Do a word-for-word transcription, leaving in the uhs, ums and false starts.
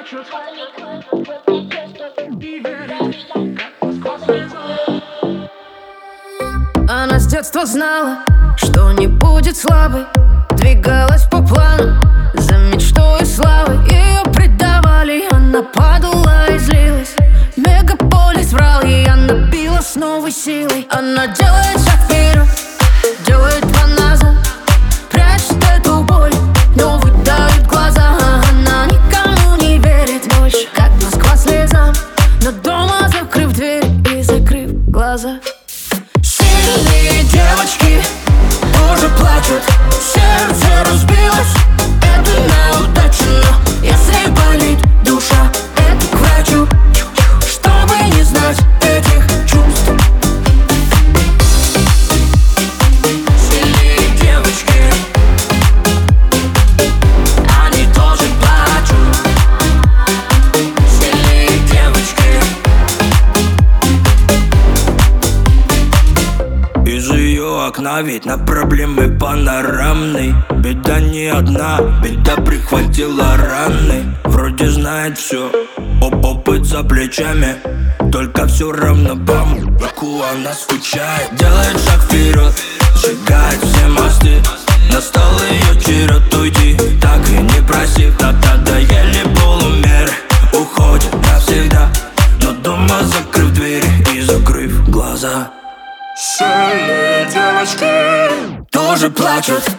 плачут и верят, как сквозь слезы. Она с детства знала, что не будет слабой, двигалась по плану за мечтой и славой. Ее предавали, она падала и злилась. Мегаполис врал ей, она била с новой силой. Она делает шаг вперед, делает два назад, прячет эту боль, но выдавит глаза. Она никому не верит больше, как Москва слезам, но дома закрыв дверь и закрыв глаза. Сильные девочки тоже плачут, сердце разбилось, это неудача, но если болит душа, это к врачу, чтобы не знать этих чувств. Сильные девочки, они тоже плачут. Сильные девочки. Из ее окна вид на проблемы панорамный. Беда не одна, беда прихватила раны. Вроде знает все, оп опыт за плечами, только все равно по мудаку она скучает. Делает шаг вперед, сжигает все мосты. Настал ее черед уйти, так и не просив. Надоели полумеры, уходит навсегда, но дома закрыв двери и закрыв глаза. Сильные девочки Тоже плачут.